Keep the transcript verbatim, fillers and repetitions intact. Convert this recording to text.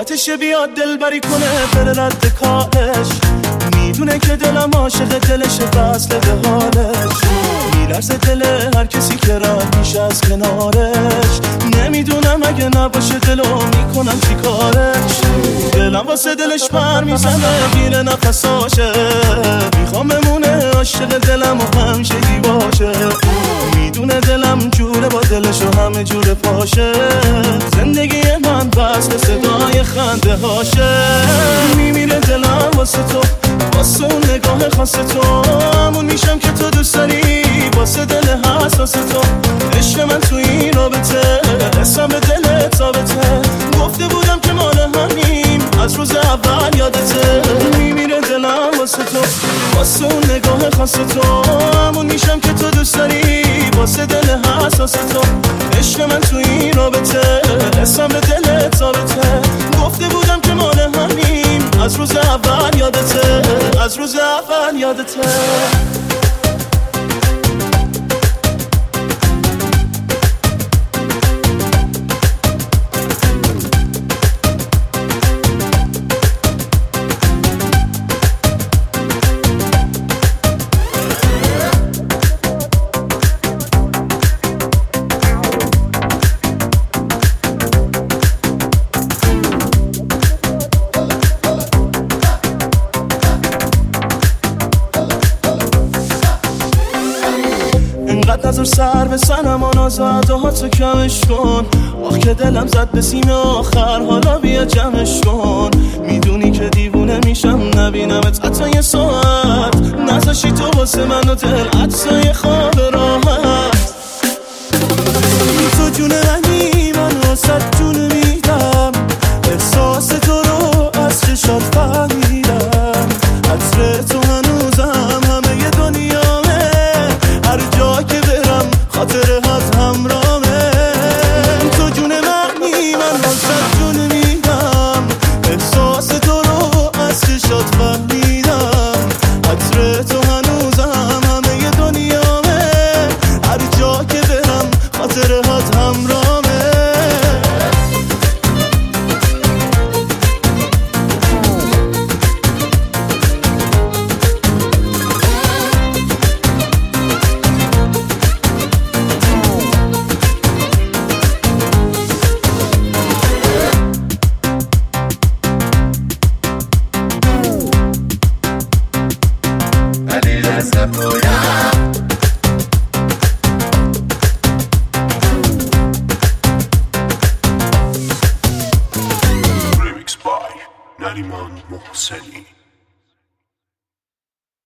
وقتشه بیاد دلبری کنه بره رد کارش، میدونه که دلم عاشق دلشه وصله به حالش، میلرزه دل هر کسی که رد میشه از کنارش، نمیدونم اگه نباشه دلو میکنم چی کارش، دلم واسه دلش پر میزنه گیره نفساشه، میخوام بمونه عاشق دلم و همیشگی باشه، میدونه دلم جوره با دلش و همه جوره پاشه، زندگی من بس به صدای خنده هاشه، میمیره دلم واسه تو، واسه اون نگاه خاص تو، همون میشم که تو دوست داری، واسه دل حساس تو، عشق من تو این رابطه، حسم به دلت ثابته، گفته بودم که مال همیم از روز اول یادته، میمیره دلم واسه تو، واسه اون نگاه خاص تو، همون میشم که تو دوست داری، واسه دل حساس تو، عشق من تو این رابطه، حسم به دلت ثابته، گفته بودم که مال همیم از روز اول یادته، از روز اول یادته. انقدر نظر سر به سنم و نازد و حادثه کمش کن، آخ که دلم زد به سیم آخر، حالا بیا جمعش کن، میدونی که دیوونه میشم نبینمت حتی یه ساعت، نذاشی تو واسه من و دل عطسای خواب راحت، تو جون منی من واسه جون میدم، احساس تو رو از چشات فهمیدم، عطر تو هنوزم همه ی دنیامه، هر جا که برم خاطرهات همرامه، تو جون منی من واسه جون میدم، احساس تو رو از چشات فهمیدم، عطر تو هنوزم همه ی دنیامه، هر جا که برم خاطرهات همرامه. Remix by Nariman Mohseni.